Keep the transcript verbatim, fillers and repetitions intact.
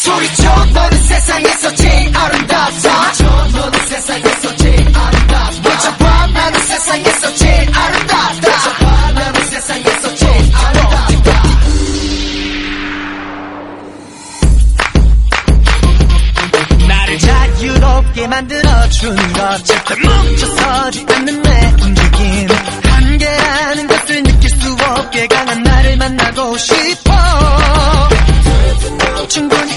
소리쳐 너는 세상에서 제일 아름답다. 소리쳐 너는 세상에서 제일 아름답다. 외쳐봐 나는 세상에서 제일 아름답다. 외쳐봐 나는 세상에서 제일 아름답다. 나를 자유롭게 만들어주는 것 절대 멈춰서지 않는 내 움직임. 한계라는 것을 느낄 수 없게 강한 나를 만나고 싶어. 충분히